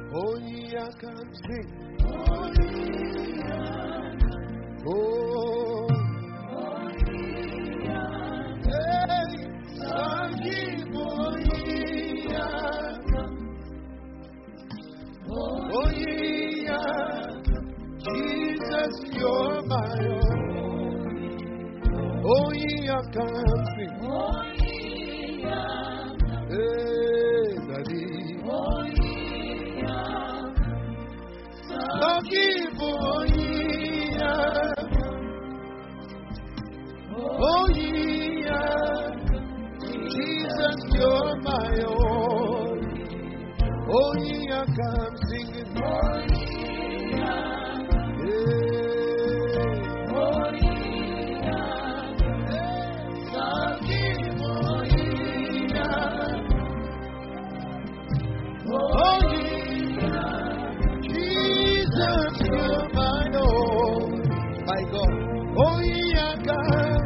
Oh, yeah, I can sing. Oh, hey, Sangi, oh, yeah, Jesus, you're my own. Oh, yeah, I can sing. Hey, Daddy. Sangi, oh, yeah, Jesus, you're my own. Oh, yeah, come sing it. Oh, Jesus, you're my own. My God. Oh, yeah, come.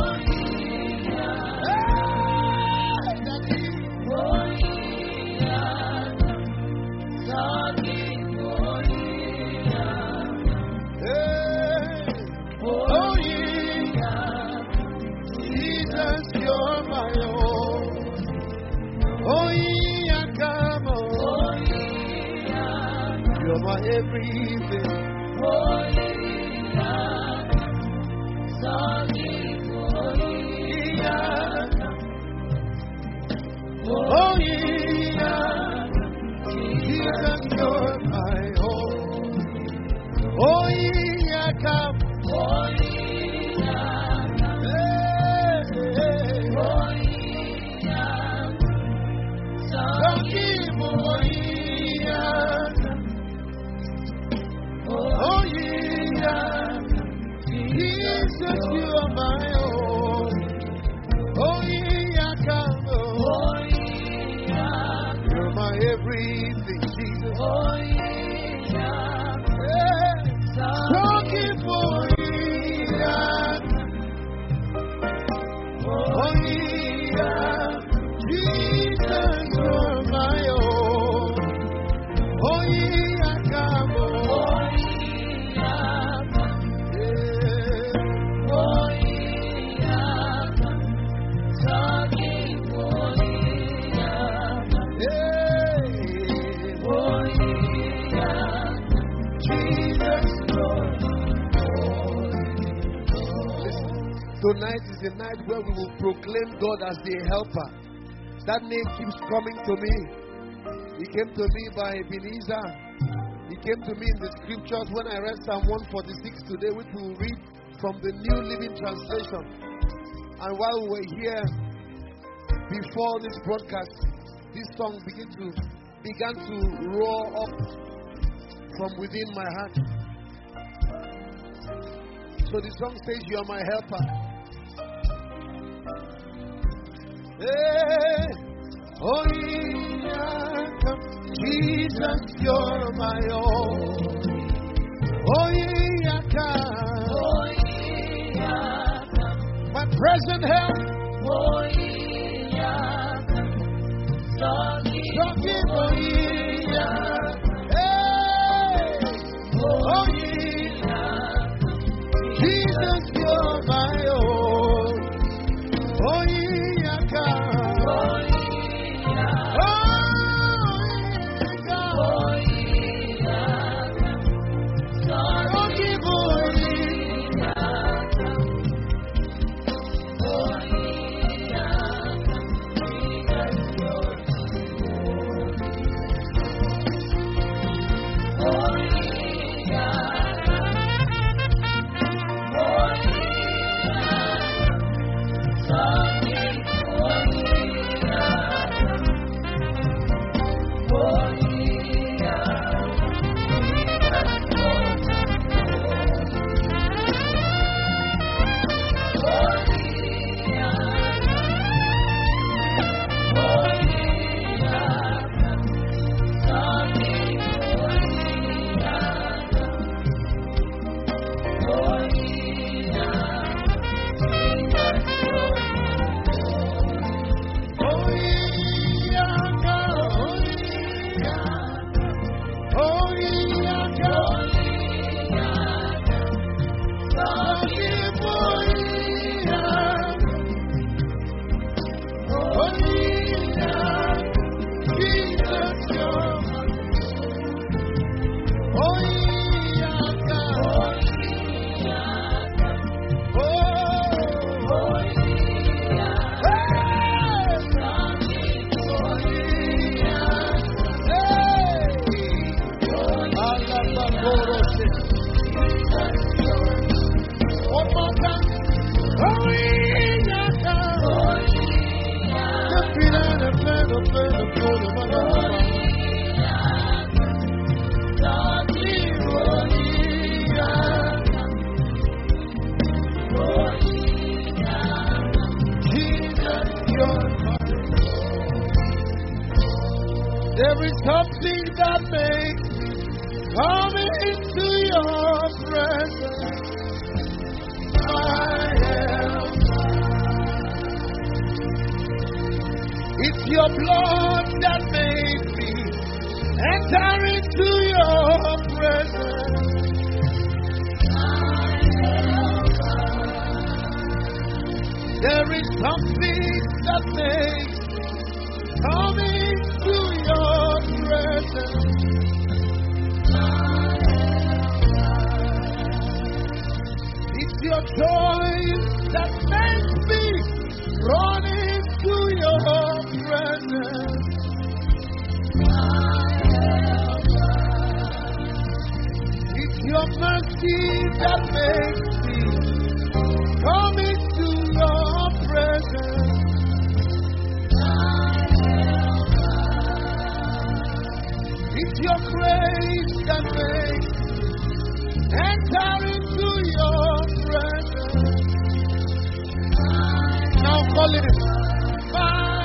You're my everything. Oh, yeah. Jesus, you're my home. Oh, yeah, come. Oh, yeah. Hey. Oh, yeah. Oh, yeah, Jesus, you are my own. Oh, yeah, come on. Oh, yeah, you're my everything, Jesus. Oh, yeah, talking for you. Oh, yeah, Jesus, you're my own. Oh, yeah, come on. Tonight is the night where we will proclaim God as the helper. That name keeps coming to me. He came to me by Ebenezer. He came to me in the scriptures when I read Psalm 146 today, which we will read from the New Living Translation. And while we were here before this broadcast, this song began to roar up from within my heart. So the song says, "You are my helper." Hey, oh yeah, Jesus, you're my own. Oh yeah, my present help. Oh yeah, talking for you. Hey, oh yeah, Jesus, you're my own. Oh yeah. something that makes me come into your presence. My helper. It's your blood that makes me enter into your presence. There is something that makes me come into your presence. It's your joy that makes me run into your presence. It's your mercy that makes me come into your presence. It's your grace that makes me enter into your presence. Now call it my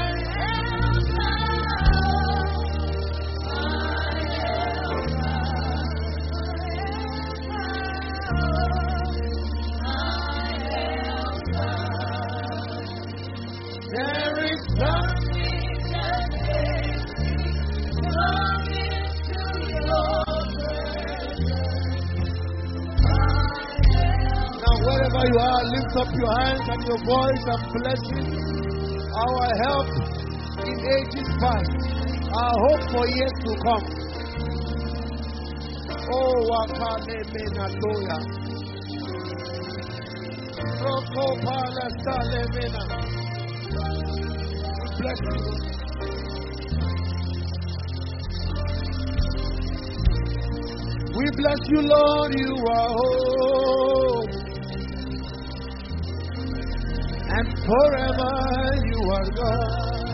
there is something that makes me come into your presence. Now wherever you are, lift up your hands and your voice and bless Him. Our help in ages past, our hope for years to come. Oh, Wakane Menatoya. Roko Pala Salemena. Bless you. We bless you, Lord. You are hope. And forever you are God.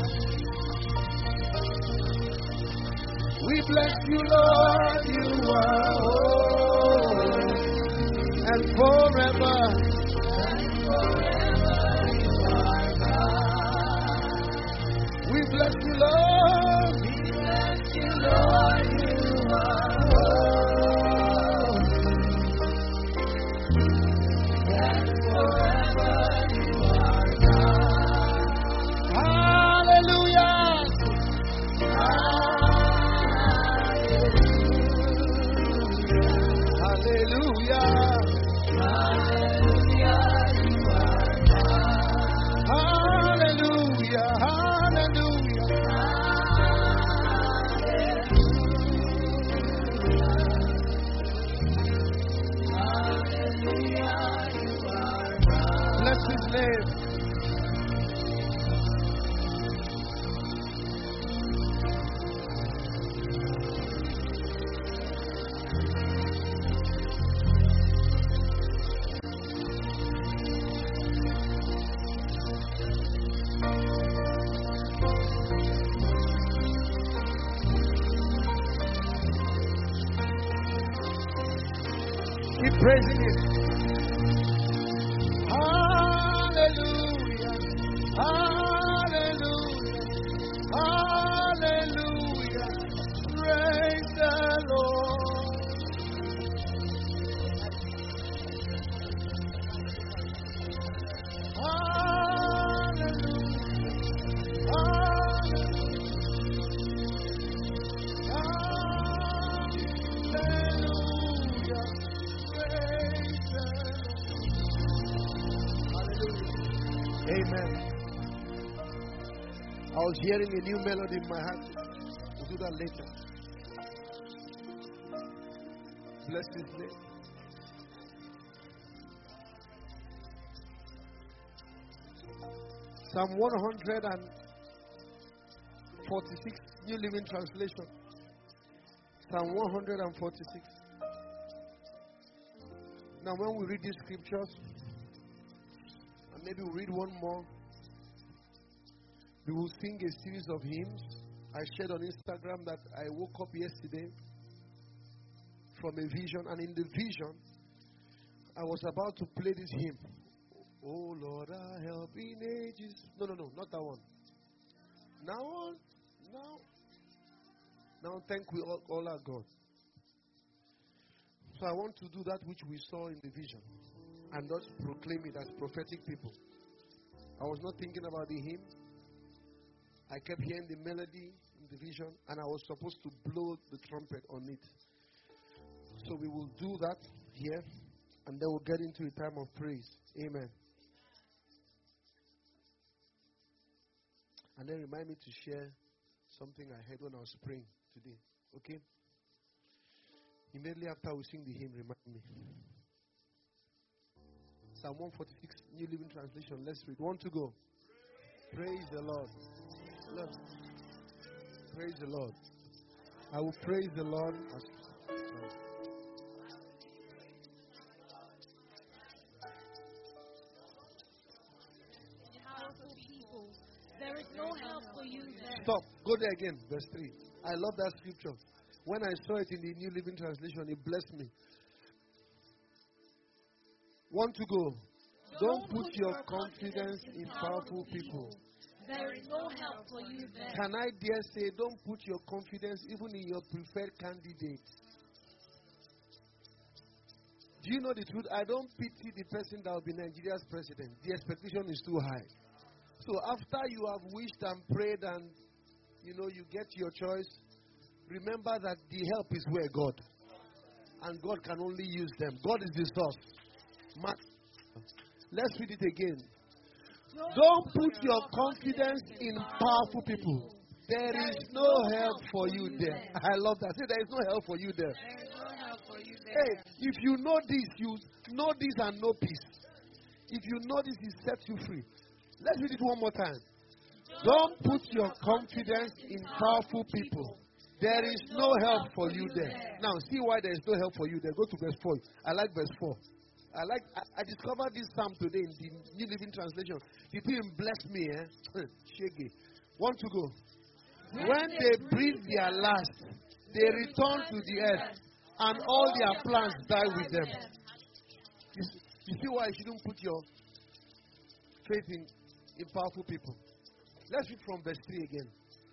We bless you, Lord. You are hope. And forever. We bless you, Lord. We bless you, Lord. You are hope. And forever you are God. Hallelujah. Hallelujah. Hallelujah. Hallelujah. You are God. Hallelujah. Bless His name. Keep praising Him. Hallelujah. Hallelujah. Hallelujah. Praise the Lord. Hallelujah. Hallelujah. Praise the Lord. Hallelujah. Amen. I was hearing a new melody in my heart. We'll do that later. Bless His name. Psalm 146, New Living Translation. Psalm 146. Now when we read these scriptures, and maybe we'll read one more, we will sing a series of hymns. I shared on Instagram that I woke up yesterday from a vision, and in the vision, I was about to play this hymn. Oh Lord, our help in ages. No, not that one. Now, Now thank we all our God. So I want to do that which we saw in the vision and just proclaim it as prophetic people. I was not thinking about the hymn. I kept hearing the melody in the vision, and I was supposed to blow the trumpet on it. So we will do that here, and then we'll get into a time of praise. Amen. And then remind me to share something I heard when I was praying today. Okay? Immediately after we sing the hymn, remind me. Psalm 146, New Living Translation. Let's read. 1 to go. Praise the Lord. Lord. Praise the Lord. I will praise the Lord. Powerful people. There is no help for you there. Stop. Go there again. Verse 3. I love that scripture. When I saw it in the New Living Translation, it blessed me. 1 to go. Don't put your confidence in powerful people. There is no help for you there. Can I dare say, don't put your confidence even in your preferred candidate? Do you know the truth? I don't pity the person that will be Nigeria's president. The expectation is too high. So after you have wished and prayed and, you get your choice, remember that the help is where God. And God can only use them. God is the source. Let's read it again. Don't put your confidence in powerful people. There is no help for you there. I love that. Say, there is no help for you there. There is no help for you there. Hey, if you know this, you know this and know peace. If you know this, it sets you free. Let's read it one more time. Don't put your confidence in powerful people. There is no help for you there. Now, see why there is no help for you there. Go to verse 4. I like verse 4. I discovered this psalm today in the New Living Translation. People bless me, Shaggy. 1 to go. When they breathe their last, they return to the earth, and all their plans die with them. You see why you shouldn't put your faith in powerful people. Let's read from verse 3 again.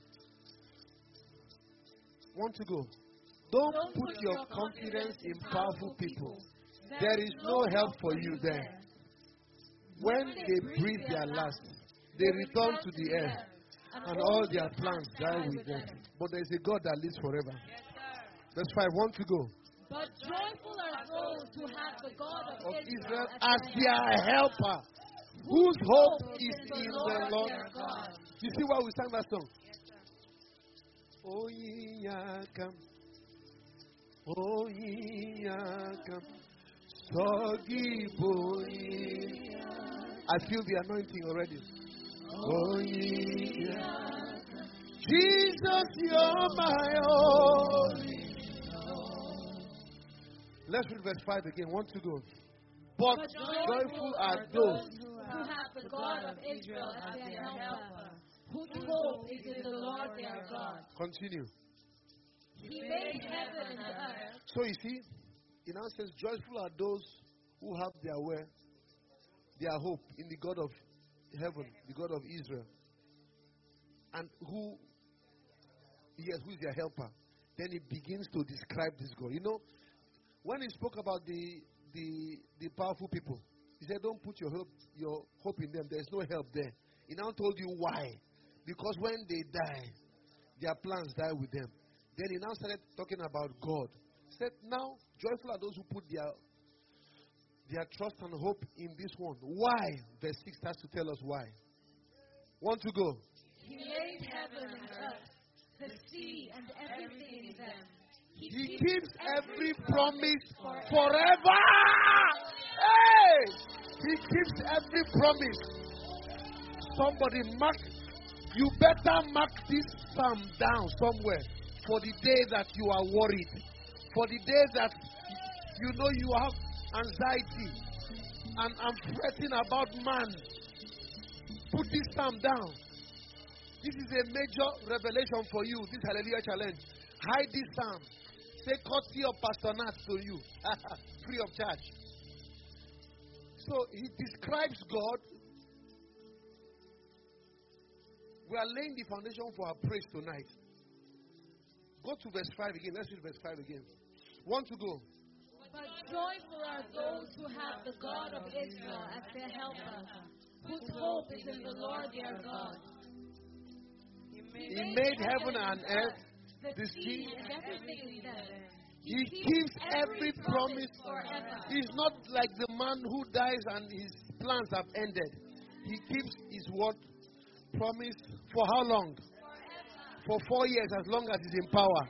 1 to go. Don't put your confidence in powerful people. There is no help for you there. When they breathe their last, they return to the earth, and all their plans die with them. But there is a God that lives forever. Verse 5, 1 to go. But joyful are those who have the God of Israel as their helper, whose hope is in the Lord. You see why we sang that song? Oh, ye come. Oh, ye come. I feel the anointing already. Oh, yeah. Jesus, you're my only. Let's read verse 5 again. 1 to go. But joyful are those who have the God of Israel as their helper, whose hope is in the Lord their God. Continue. He made heaven and earth. So you see, it now says, joyful are those who have their hope in the God of heaven, the God of Israel. And who is their helper. Then he begins to describe this God. When he spoke about the powerful people, he said, don't put your hope in them. There's no help there. He now told you why. Because when they die, their plans die with them. Then he now started talking about God. He said, now, joyful are those who put their trust and hope in this one. Why? Verse 6 starts to tell us why. 1 to go. He made heaven and earth, the sea and everything in them. He keeps every promise forever. Hey! He keeps every promise. Somebody you better mark this psalm down somewhere for the day that you are worried. For the day that you have anxiety and I'm fretting about man. Put this psalm down. This is a major revelation for you, this Hallelujah Challenge. Hide this psalm. Say courtesy of Pastor Nat to you. Free of charge. So he describes God. We are laying the foundation for our praise tonight. Go to verse 5 again. Let's read verse 5 again. Want to go? But joyful are those who have the God of Israel as their helper, whose hope is in the Lord their God. He made heaven and earth, the sea. And everything in them. He keeps every promise. Forever. He's not like the man who dies and his plans have ended. He keeps his word promise for how long? For 4 years, as long as he's in power.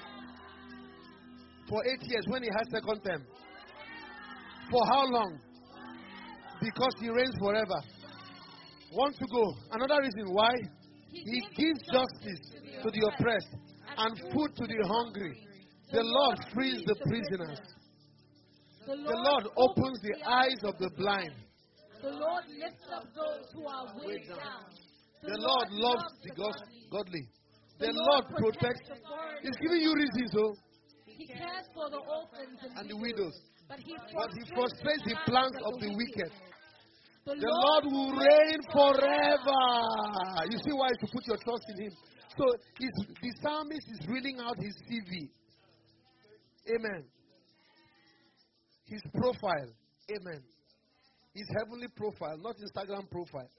For 8 years when he has second term. For how long? Because he reigns forever. Want to go? Another reason why? He gives justice to the oppressed and food to the hungry. The Lord frees the prisoners. The Lord opens the eyes of the blind. The Lord lifts up those who are weighed down. The Lord loves the godly. The Lord protects. He's giving you reasons, though. He cares for the orphans And the widows. But he frustrates the plans of the wicked. The The Lord will reign forever. You see why to put your trust in him. So the psalmist is reading out his CV. Amen. His profile. Amen. His heavenly profile, not Instagram profile.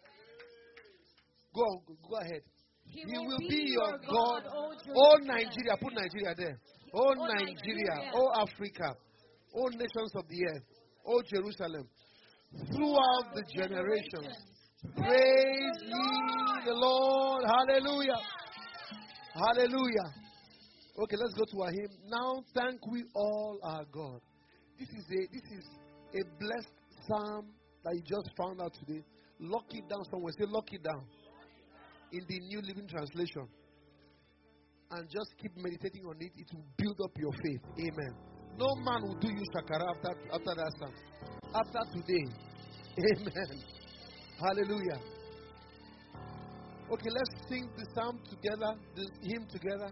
Go ahead. He will be your God. Oh Nigeria. Put Nigeria there. Oh Nigeria. Oh Africa. Oh nations of the earth. Oh Jerusalem. Throughout the generations. Praise ye the Lord. Hallelujah. Hallelujah. Okay, let's go to our hymn. Now thank we all our God. This is a blessed psalm that you just found out today. Lock it down somewhere. Say lock it down. In the New Living Translation. And just keep meditating on it. It will build up your faith. Amen. No man will do you shakara after that psalm. After today. Amen. Hallelujah. Okay, let's sing the psalm together, the hymn together.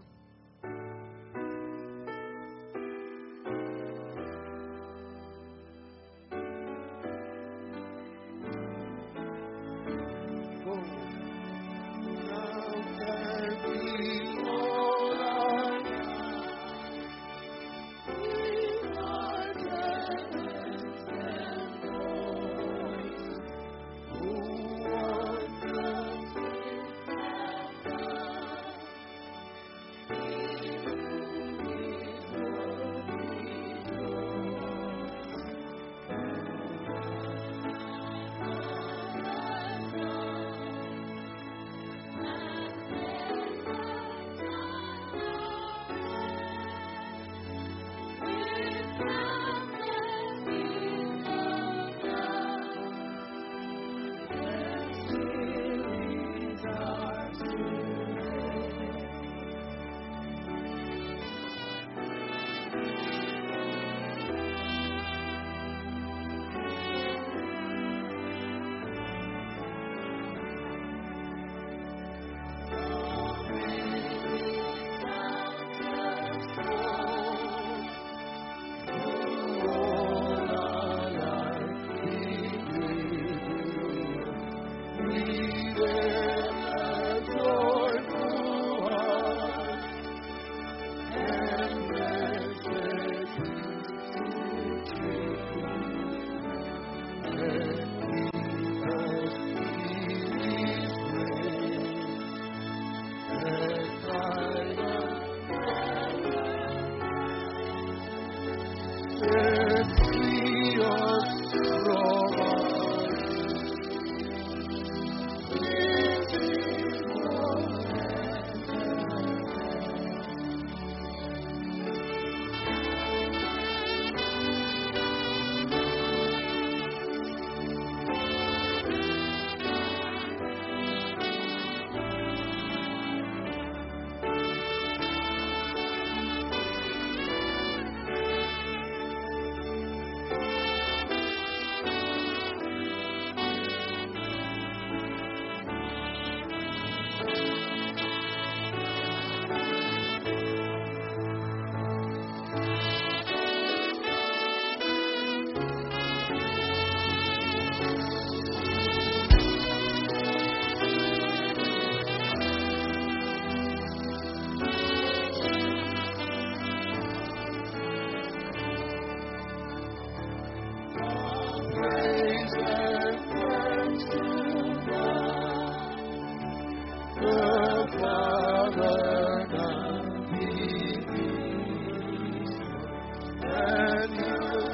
and He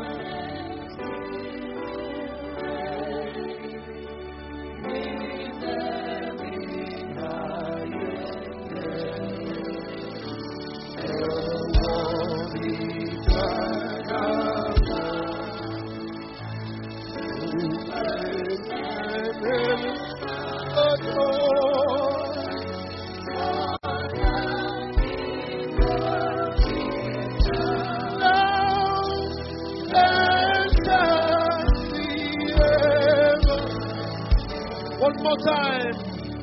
one more time.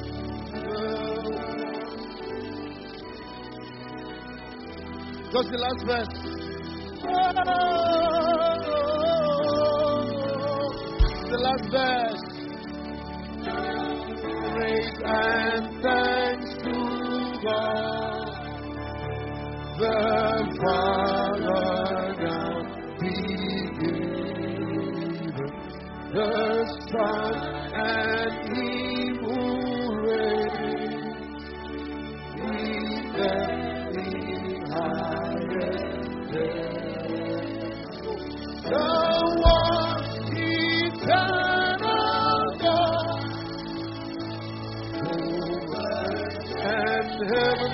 Just the last verse. The last verse. Praise and thanks to God, the Father, now be given, the Son, and He who reigns in the highest heaven. The one eternal God, who and heaven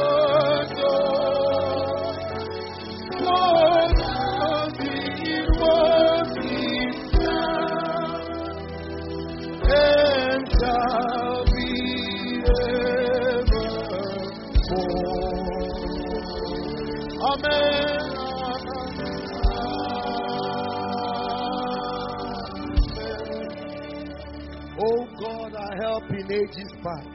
adore. For it was His Son, and shall be evermore. Amen. Oh God, our help in ages past.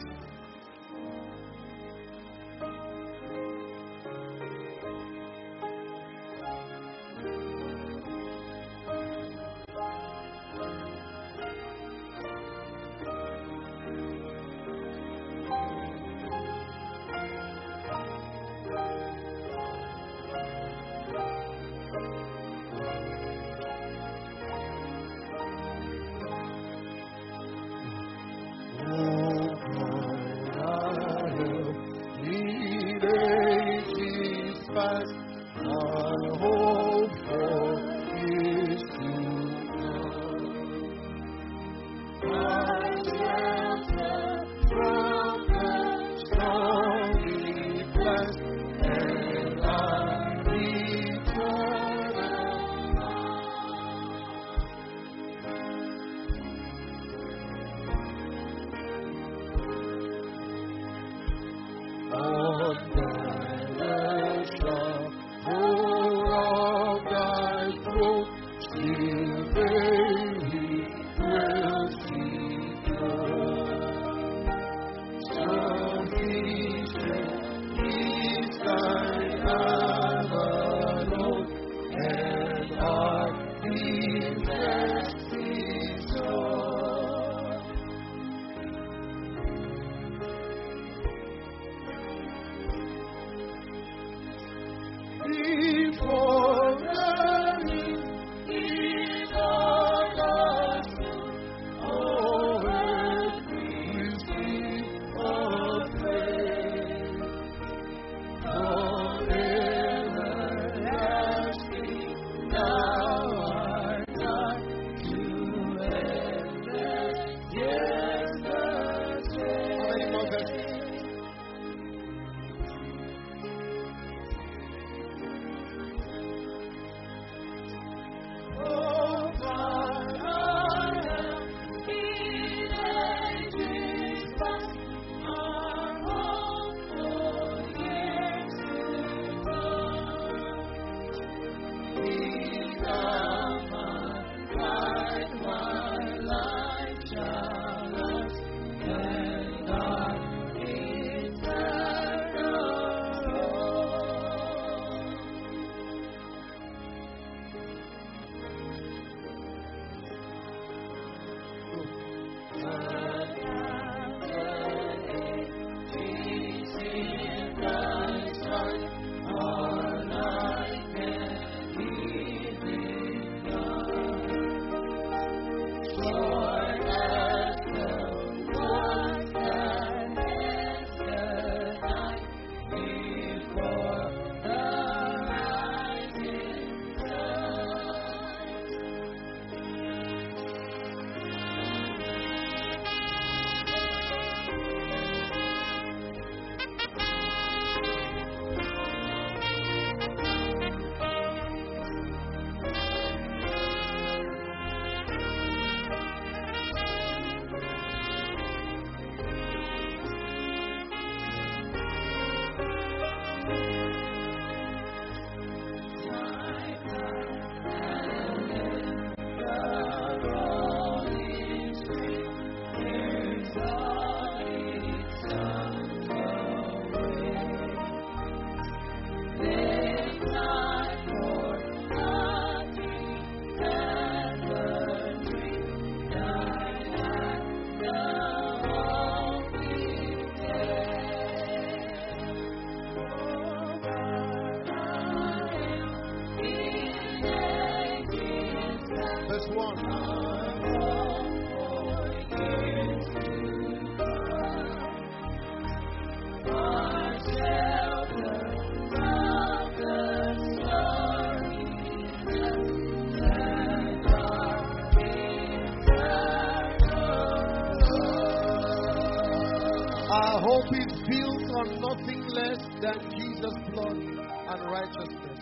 hope is built on nothing less than Jesus' blood and righteousness.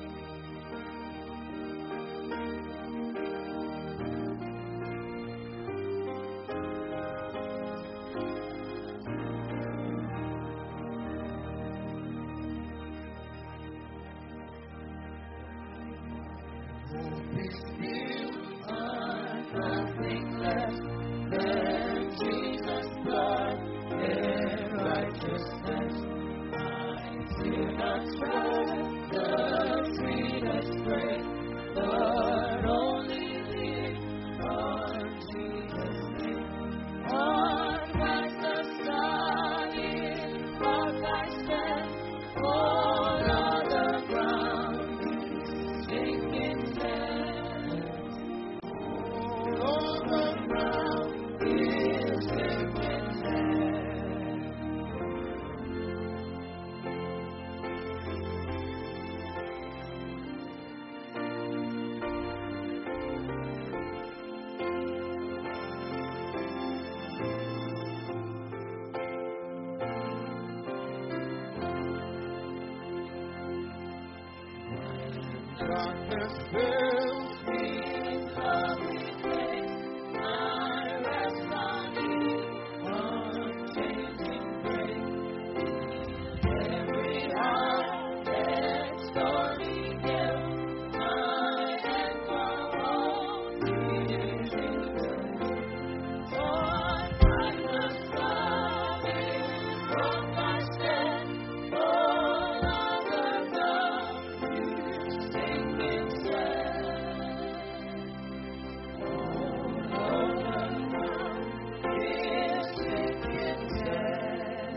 Darkness fills me, I rest on you, unchanging grace. Every heart that stormy gale, my anchor holds me in the on darkness coming from my stead, all other ground sinking sand. All other ground is sinking sand.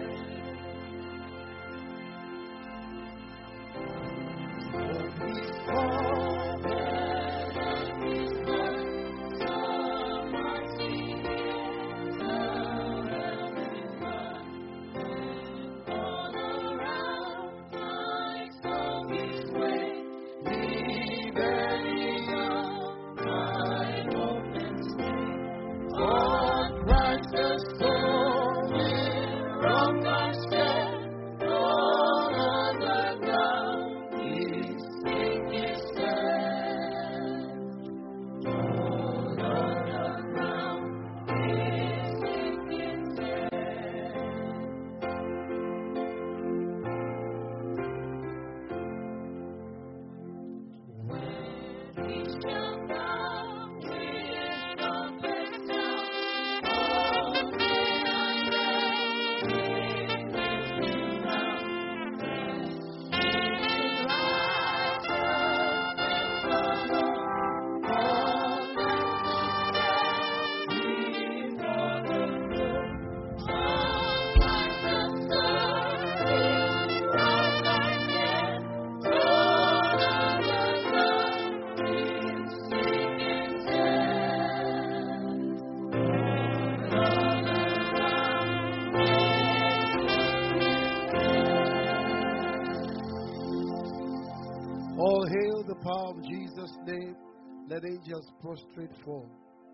He's fallen and he's blood, so much he is overwhelming blood. All around my soul is way, leaving on my open stay. On Christ the stone from my stead, all other ground is sinking sand. All other ground is sinking sand. We shall bow with open sound, all day and night, lifting round. Leading righteousness alone, all necessary before the throne. All Christ the Son is from my dead, all other ground is sinking sand. All other ground is sinking sand. All hail the power of Jesus' name. Let angels prostrate fall.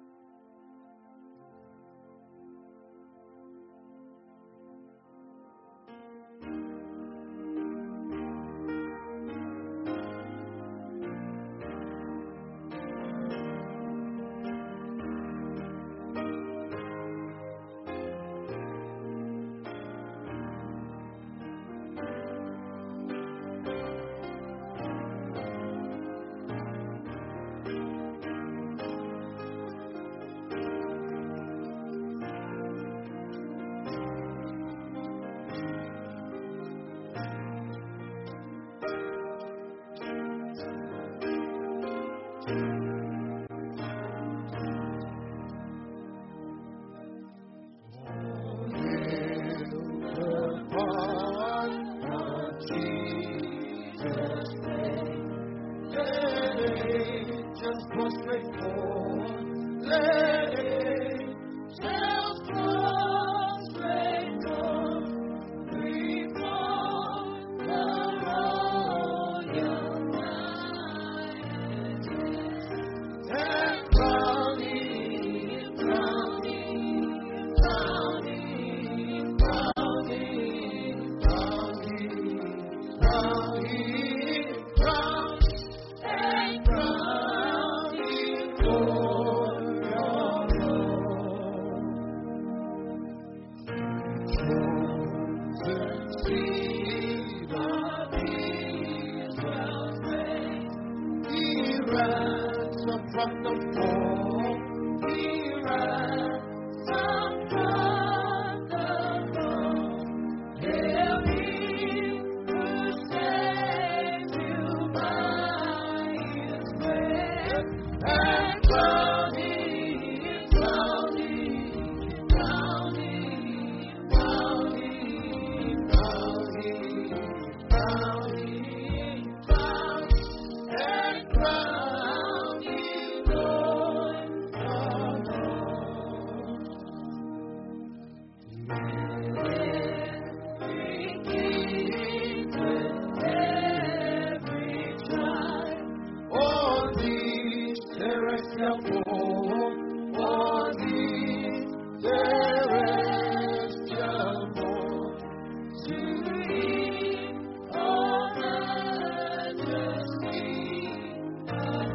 Just prostrate fall. Let angels prostrate fall before the royal majesty. ransom from the fall. He ransom from the fall. Hail him who saves you by his grace, and crown him, crown him, crown him, crown him, crown him, crown him, crown him, and crown him Lord of Every king with every tribe, all these terrestrial born, all these terrestrial born, to him all majesty and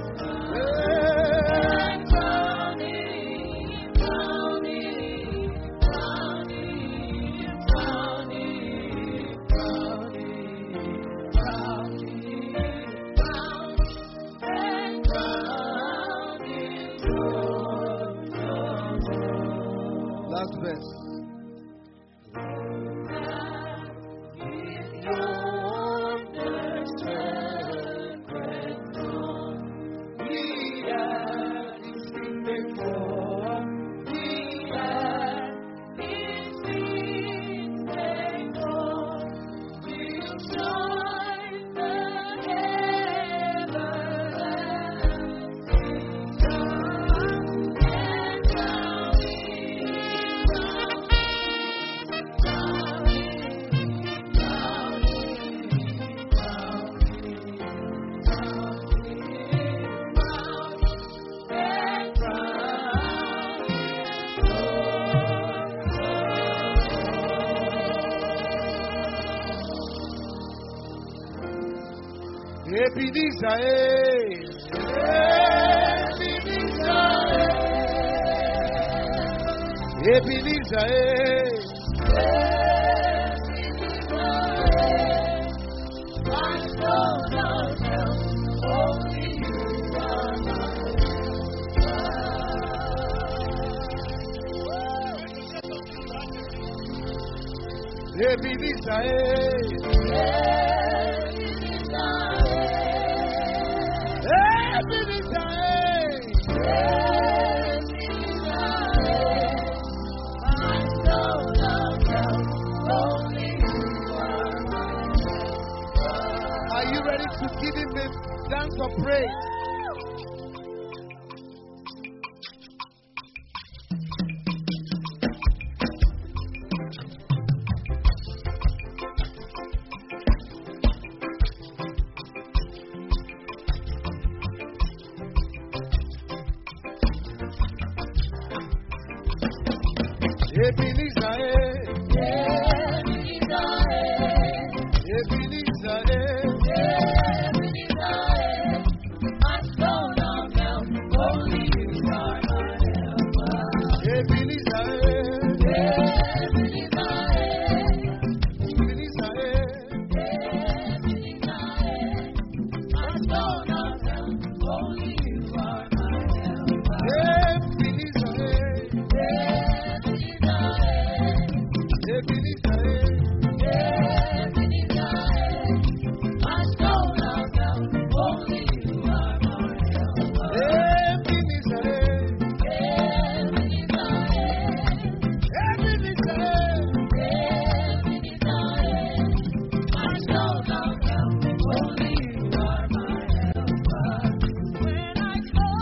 crown him, crown him, crown him, crown him, crown him, crown him, crown him, and crown him Lord of all. Last verse. In yonder sacred dawn, we had his feet before, we had his feet before, we'll join the everlasting song, and crown him, crown Ebenezer, Ebenezer, my soul does help, only you are my help. Ebenezer, Are you ready to give him the dance of praise? When I call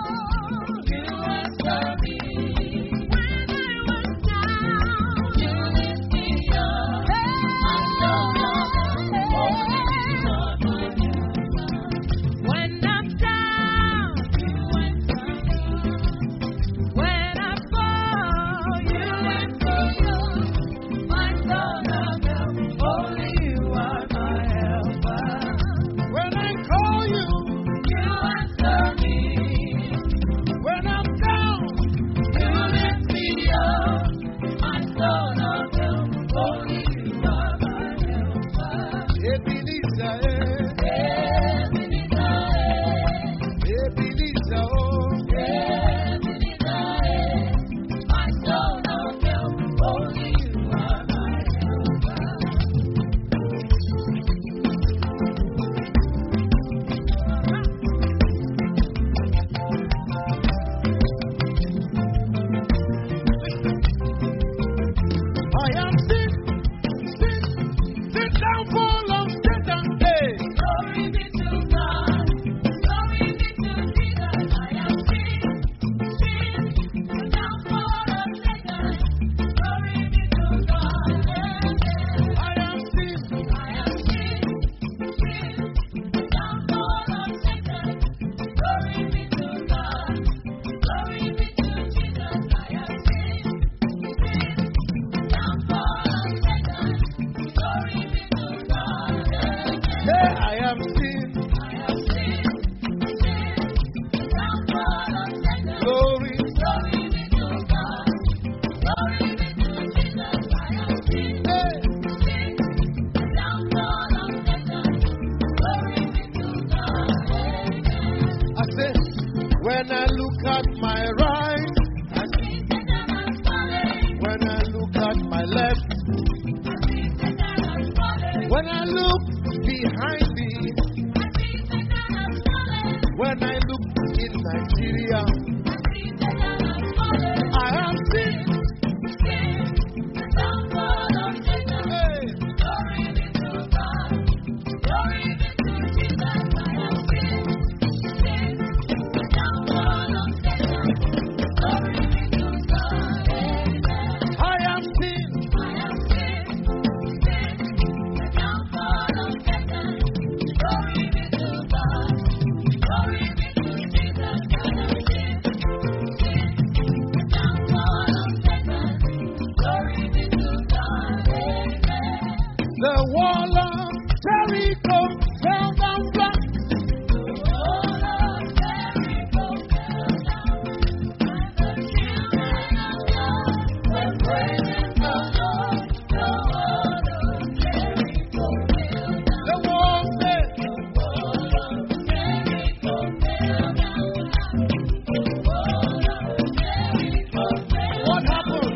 When I look at my right, when I look at my left, when I look behind me, when I look in Nigeria, I have seen. The wall of Jericho fell down flat. The wall of Jericho fell down. And the children of God were praising the Lord. The wall of Jericho fell down. The wall of Jericho fell down. The wall of Jericho fell down. What happened?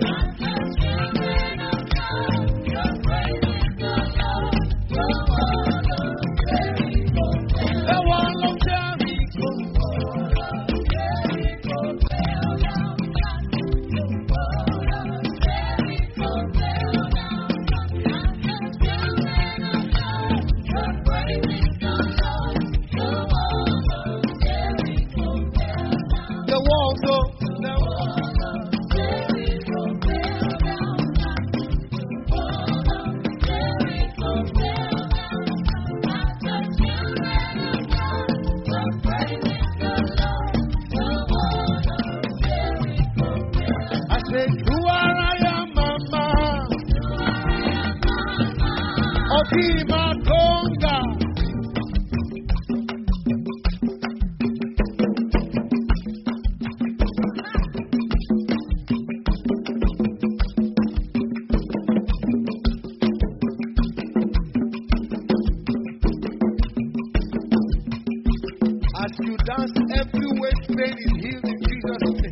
As you dance, every weight pain is healed in Jesus' name.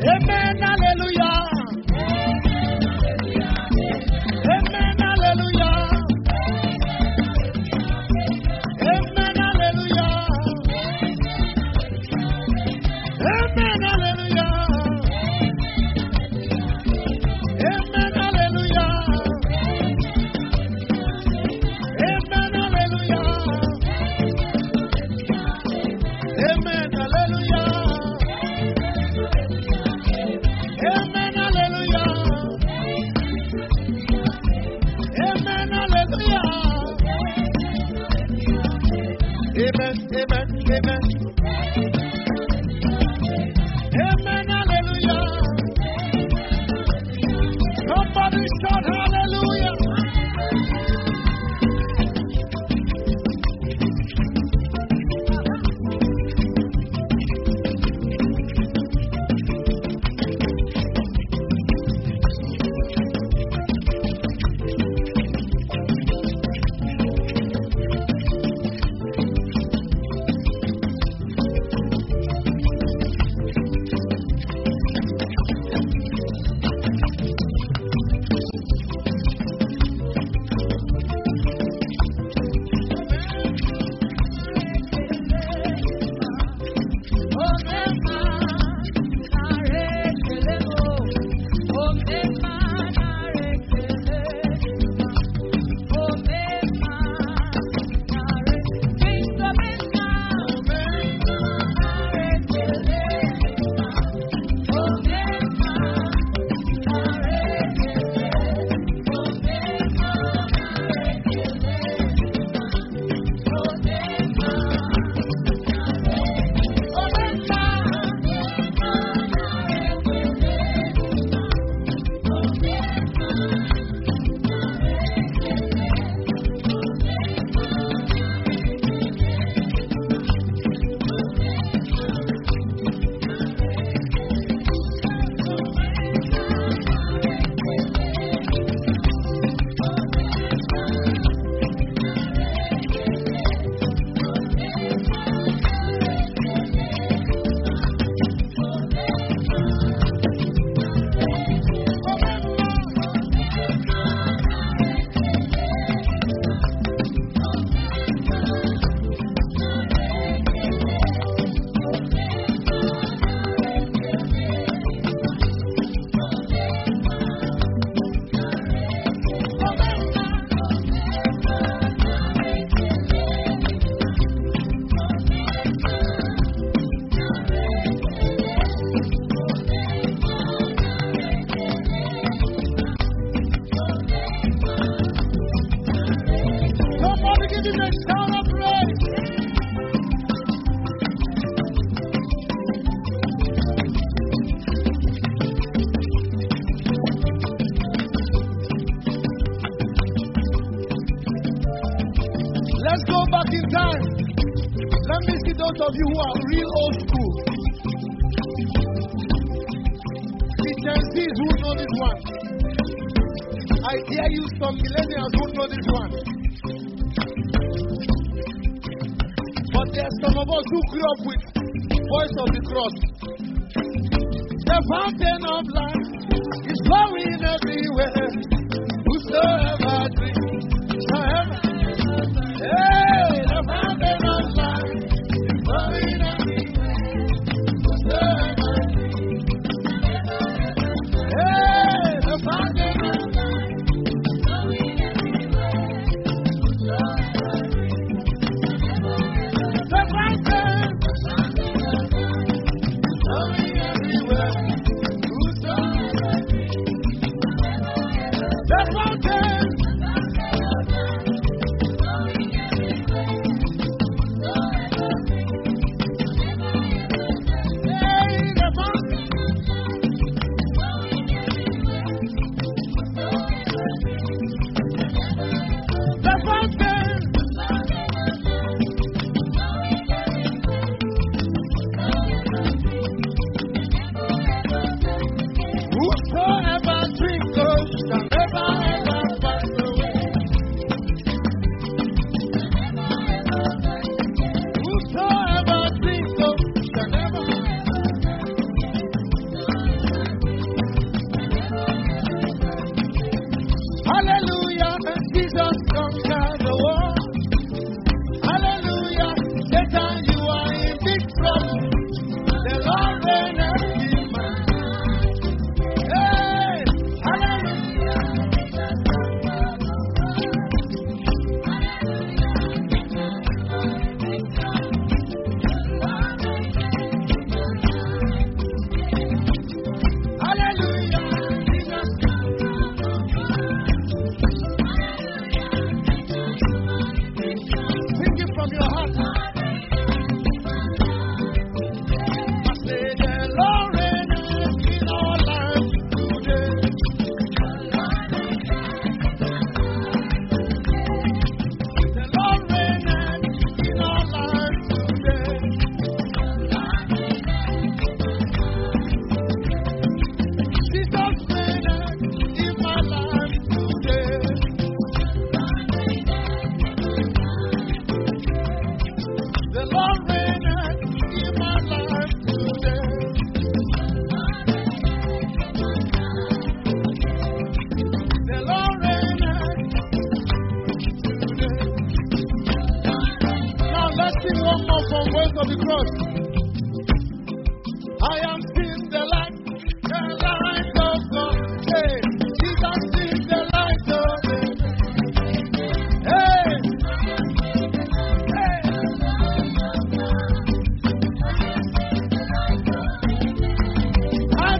Amen, hallelujah. Amen, hallelujah. Amen, hallelujah. Amen, hallelujah. Amen, hallelujah. Amen, hallelujah. Amen, hallelujah. Amen, hallelujah. Amen, hallelujah. Amen, amen, amen. Amen, hallelujah. Somebody shout hallelujah. Let's go back in time. Let me see those of you who are real old school. The Gen Zs who know this one. I dare you, some millennials who know this one. But there are some of us who grew up with Voice of the Cross. The fountain of life is flowing everywhere. Whosoever drinks shall have. Hey, the fountain of life is flowing everywhere. Whosoever drinks. Hey, the fountain of life is flowing everywhere. Whosoever drinks. The fountain of life is flowing everywhere. Whosoever drinks. The fountain.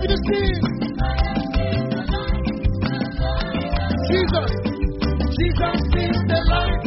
you to sing. Jesus. Jesus is the light.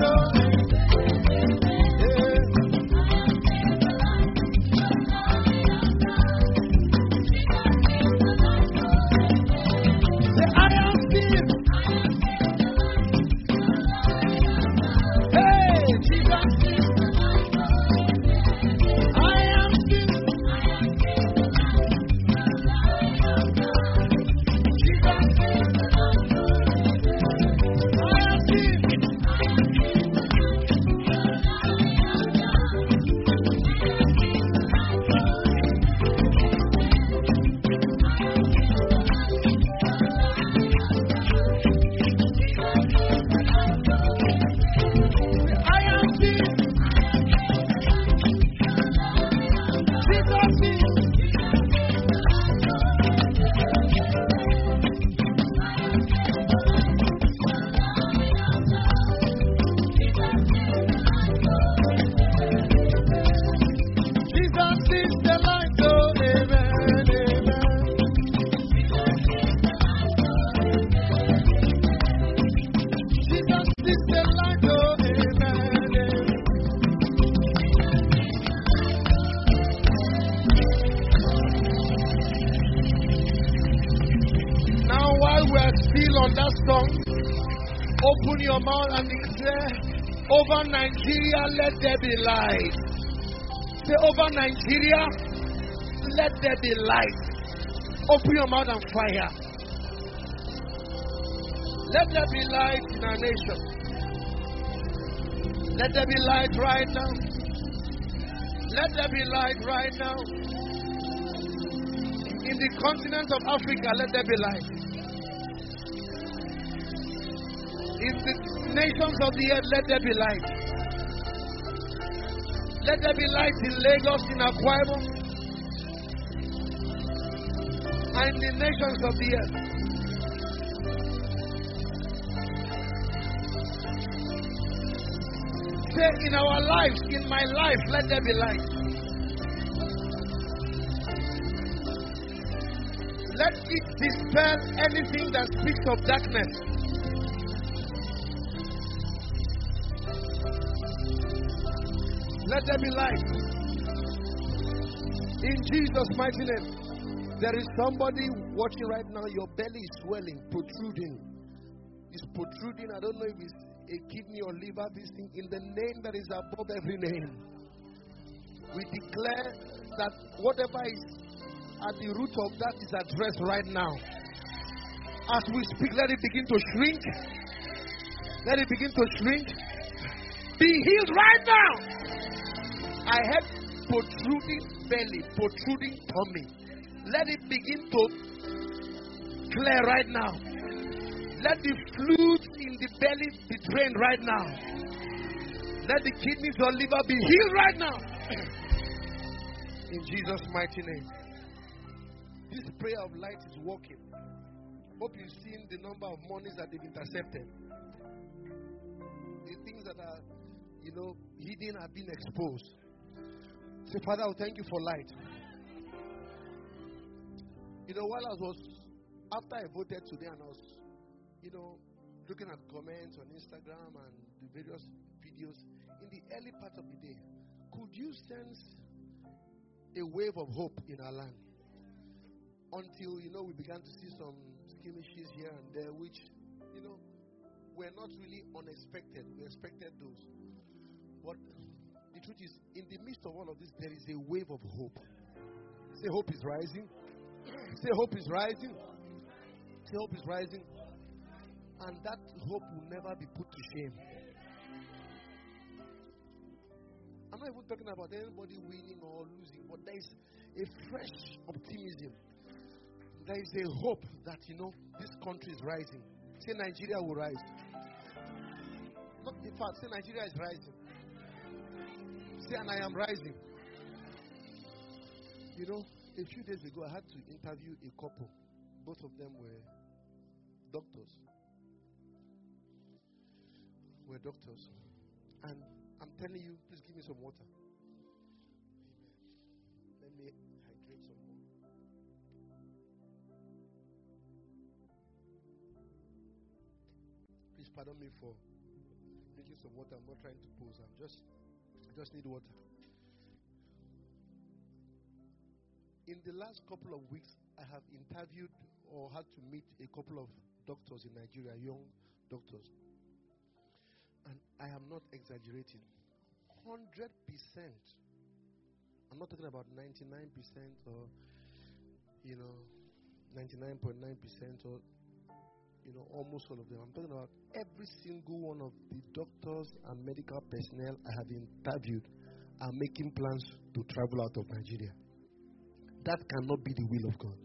Open your mouth and declare, over Nigeria, let there be light. Say, over Nigeria, let there be light. Open your mouth and fire. Let there be light in our nation. Let there be light right now. Let there be light right now. In the continent of Africa, let there be light. In the nations of the earth, let there be light. Let there be light in Lagos, in Akwa Ibom, and in the nations of the earth. Say, in our lives, in my life, let there be light. Let it dispel anything that speaks of darkness. Let there be light. In Jesus' mighty name. There is somebody watching right now. Your belly is swelling, protruding. It's protruding. I don't know if it's a kidney or liver, this thing. In the name that is above every name, we declare that whatever is at the root of that is addressed right now. As we speak, let it begin to shrink. Let it begin to shrink. Be healed right now. I had protruding belly, protruding tummy. Let it begin to clear right now. Let the fluids in the belly be drained right now. Let the kidneys or liver be healed right now. In Jesus' mighty name. This prayer of light is working. Hope you've seen the number of monies that they've intercepted. The things that are, hidden have been exposed. So, Father, I thank you for light. While after I voted today and I was, looking at comments on Instagram and the various videos, in the early part of the day, could you sense a wave of hope in our land? Until, we began to see some skirmishes here and there, which, were not really unexpected. We expected those. But the truth is, in the midst of all of this, there is a wave of hope. Say, hope is rising. Say, hope is rising. Say, hope is rising. And that hope will never be put to shame. I'm not even talking about anybody winning or losing, but there is a fresh optimism. There is a hope that, this country is rising. Say, Nigeria will rise. Not in fact, say, Nigeria is rising. Say, and I am rising. A few days ago, I had to interview a couple. Both of them were doctors. And I'm telling you, please give me some water. Amen. Let me hydrate some more. pardon me for drinking some water. I'm not trying to pose. I just need water. In the last couple of weeks, I have interviewed or had to meet a couple of doctors in Nigeria, young doctors. And I am not exaggerating. 100%. I'm not talking about 99% or, 99.9% or, almost all of them. I'm talking about every single one of the doctors and medical personnel I have interviewed are making plans to travel out of Nigeria. That cannot be the will of God.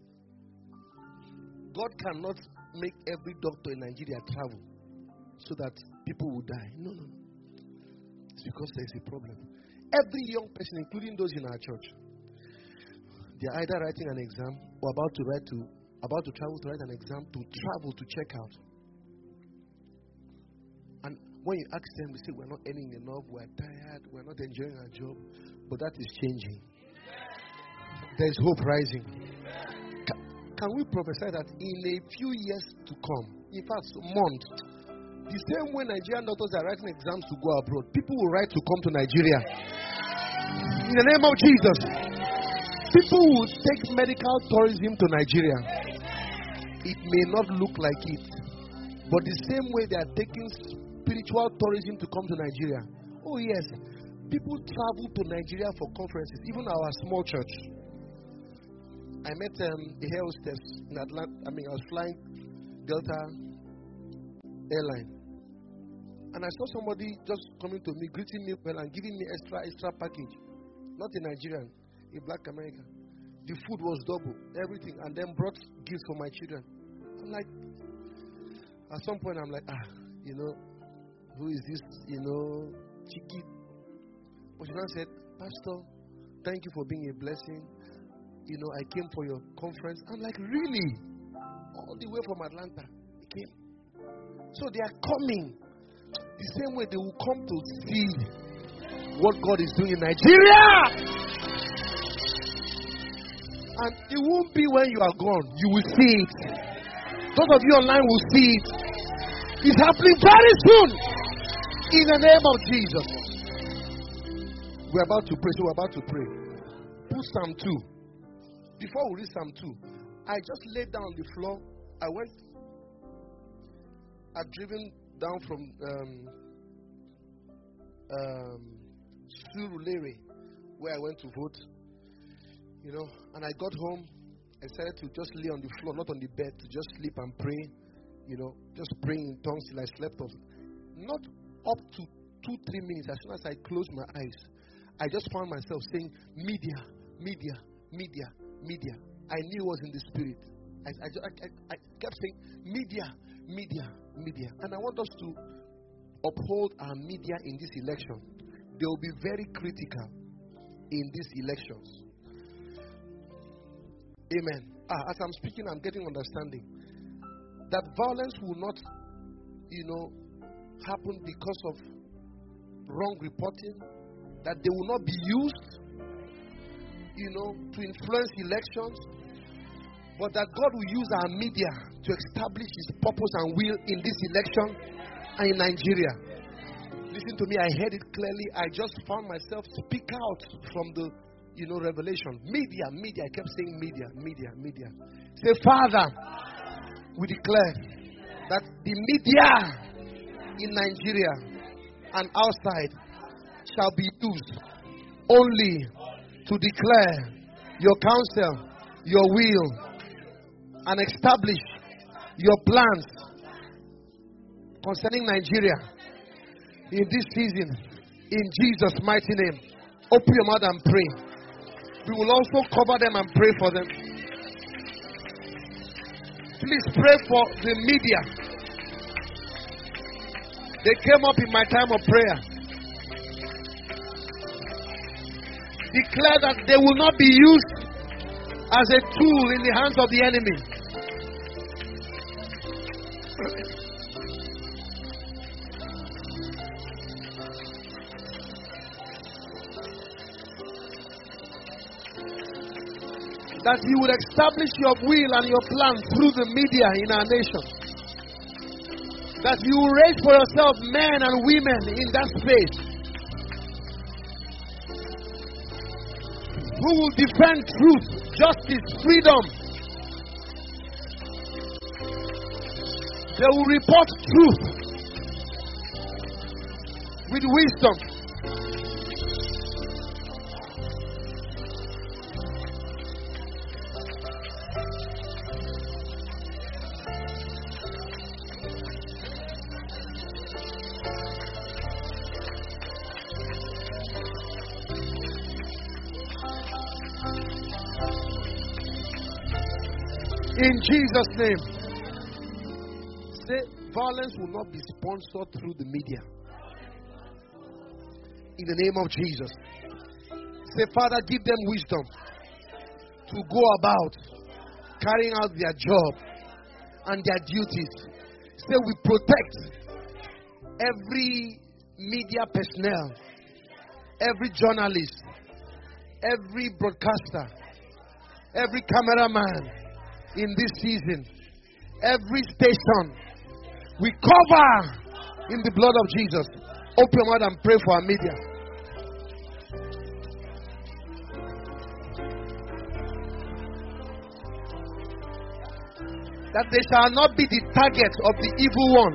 God cannot make every doctor in Nigeria travel so that people will die. No. It's because there's a problem. Every young person, including those in our church, they are either writing an exam or about to travel to write an exam to travel to check out. And when you ask them, they say, we're not earning enough, we're tired, we're not enjoying our job. But that is changing. There's hope rising. Can we prophesy that in a few years to come, in fact, months, the same way Nigerian doctors are writing exams to go abroad, people will write to come to Nigeria. In the name of Jesus. People will take medical tourism to Nigeria. It may not look like it, but the same way they are taking spiritual tourism to come to Nigeria. Oh yes, people travel to Nigeria for conferences, even our small church. I met a air hostess in Atlanta. I was flying Delta Airline. And I saw somebody just coming to me, greeting me well and giving me extra package. Not a Nigerian, a black American. The food was double, everything, and then brought gifts for my children. I'm like, at some point I'm like, who is this, cheeky? But she said, Pastor, thank you for being a blessing. I came for your conference. I'm like, really? All the way from Atlanta, they came. So they are coming. The same way they will come to see what God is doing in Nigeria. And it won't be when you are gone. You will see it. Those of you online will see it. It's happening very soon. In the name of Jesus. We're about to pray. So we're about to pray. Put Psalm 2. Before we read Psalm 2, I just laid down on the floor. I'd driven down from Surulere, where I went to vote, and I got home. I decided to just lay on the floor, not on the bed, to just sleep and pray, just praying in tongues till I slept off. Not up to 2-3 minutes, as soon as I closed my eyes, I just found myself saying, media, media, media, media. I knew it was in the spirit. I kept saying, media, media, media. And I want us to uphold our media in this election. They will be very critical in these elections. Amen. As I'm speaking, I'm getting understanding that violence will not, happen because of wrong reporting, that they will not be used, to influence elections, but that God will use our media to establish His purpose and will in this election and in Nigeria. Listen to me, I heard it clearly. I just found myself speak out from the, revelation. Media, media. I kept saying media, media, media. Say, Father, we declare that the media in Nigeria and outside shall be used only to declare your counsel, your will, and establish your plans concerning Nigeria in this season. In Jesus' mighty name. Open your mouth and pray. We will also cover them and pray for them. Please pray for the media. They came up in my time of prayer. Declare that they will not be used as a tool in the hands of the enemy. That you will establish your will and your plan through the media in our nation. That you will raise for yourself men and women in that space who will defend truth, justice, freedom. They will report truth with wisdom. In Jesus' name. Say, violence will not be sponsored through the media. In the name of Jesus. Say, Father, give them wisdom to go about carrying out their job and their duties. Say, we protect every media personnel, every journalist, every broadcaster, every cameraman in this season, every station. We cover in the blood of Jesus. Open your mouth and pray for our media. That they shall not be the target of the evil ones.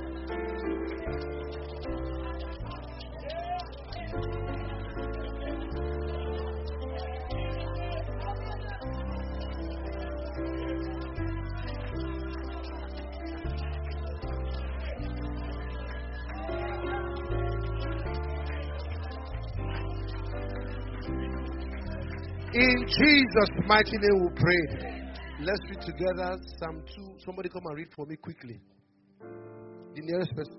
In Jesus' mighty name we pray. Let's read together Psalm 2. Somebody come and read for me quickly. The nearest person.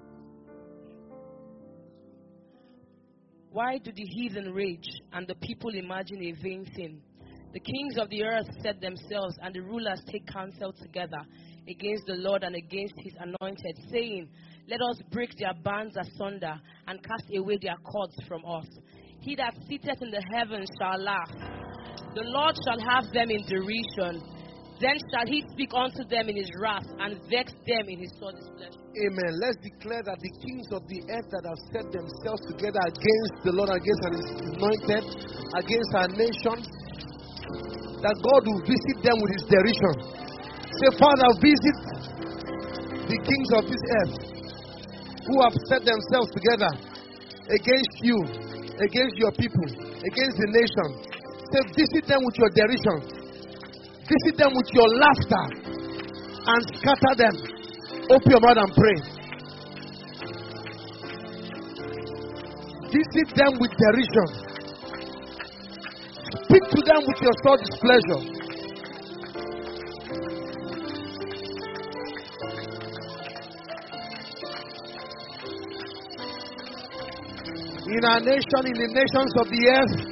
Why do the heathen rage and the people imagine a vain thing? The kings of the earth set themselves, and the rulers take counsel together against the Lord and against his anointed, saying, let us break their bands asunder and cast away their cords from us. He that sitteth in the heavens shall laugh. The Lord shall have them in derision. Then shall he speak unto them in his wrath and vex them in his sore displeasure. Amen. Let's declare that the kings of the earth that have set themselves together against the Lord, against his anointed, against our nations, that God will visit them with his derision. Say, Father, visit the kings of this earth who have set themselves together against you, against your people, against the nation. Say, visit them with your derision. Visit them with your laughter and scatter them. Open your mouth and pray. Visit them with derision. Speak to them with your sore displeasure. In our nation, in the nations of the earth,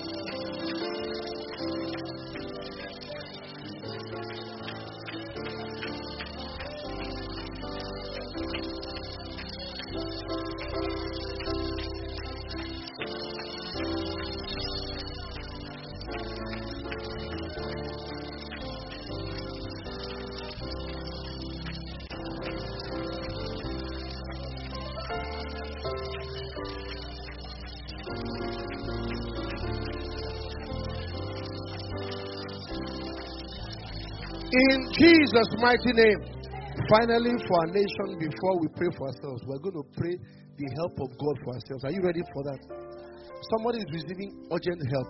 in Jesus' mighty name. Finally, for our nation, before we pray for ourselves, we're going to pray the help of God for ourselves. Are you ready for that? Somebody is receiving urgent help.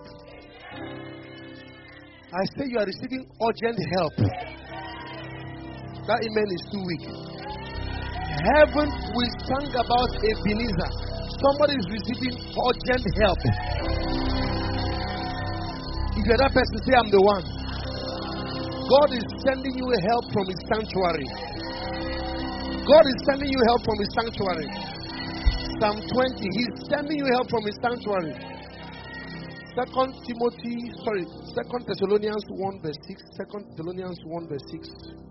I say you are receiving urgent help. That amen is too weak. Heaven, we sang about Ebenezer. Somebody is receiving urgent help. If you're that person, say, I'm the one. God is sending you help from his sanctuary. God is sending you help from his sanctuary. Psalm 20, he's sending you help from his sanctuary. 2 Thessalonians 1 verse 6. 2 Thessalonians 1 verse 6.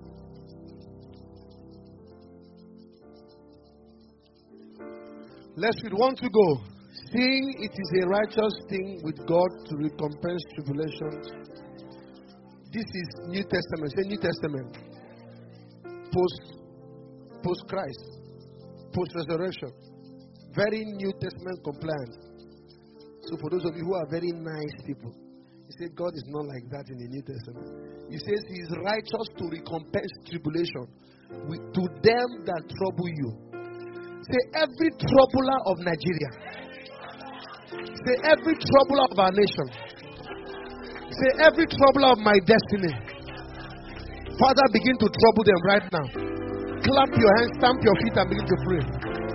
Let's read 1 to go. Seeing it is a righteous thing with God to recompense tribulations. This is New Testament. Say New Testament. Post post-Christ, post-resurrection. Very New Testament compliant. So for those of you who are very nice people, he said God is not like that in the New Testament. He says he is righteous to recompense tribulation to them that trouble you. Say every troubler of Nigeria. Say every troubler of our nation. Say every troubler of my destiny. Father, begin to trouble them right now. Clap your hands, stamp your feet, and begin to pray.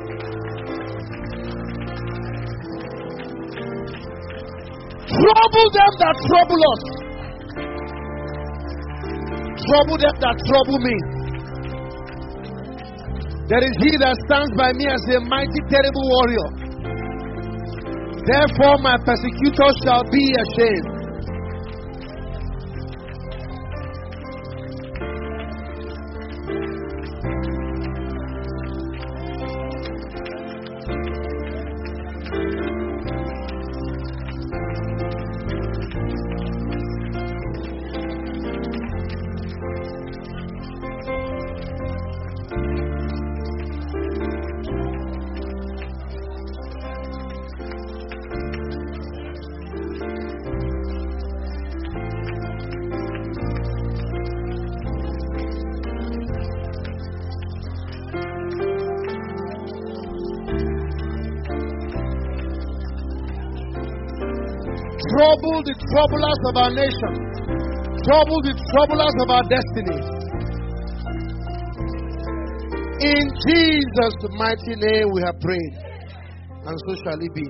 Trouble them that trouble us. Trouble them that trouble me. There is he that stands by me as a mighty, terrible warrior. Therefore my persecutors shall be ashamed. Trouble the troublers of our nation. Trouble the troublers of our destiny. In Jesus' mighty name we have prayed. And so shall it be.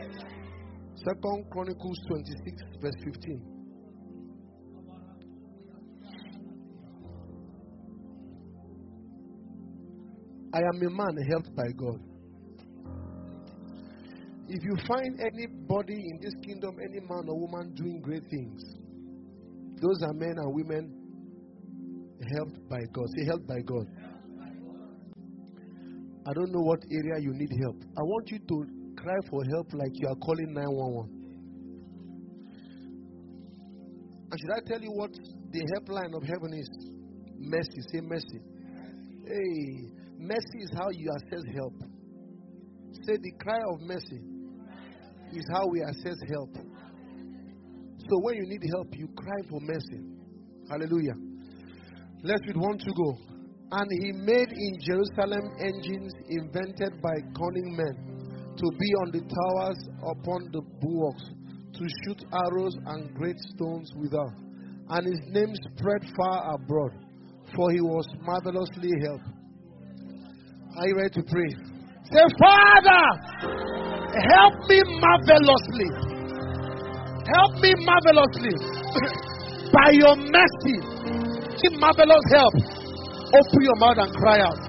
2 Chronicles 26 verse 15. I am a man helped by God. If you find anybody in this kingdom, any man or woman doing great things, those are men and women helped by God. Say helped by God. I don't know what area you need help. I want you to cry for help like you are calling 911. And should I tell you what the helpline of heaven is? Mercy. Say mercy. Hey, mercy is how you access help. Say the cry of mercy is how we access help. So when you need help, you cry for mercy. Hallelujah. Let's read 1 to go. And he made in Jerusalem engines invented by cunning men to be on the towers upon the bulwarks, to shoot arrows and great stones without. And his name spread far abroad, for he was marvelously helped. Are you ready to pray? Say, Father, help me marvelously. Help me marvelously. By your mercy, give marvelous help. Open your mouth and cry out.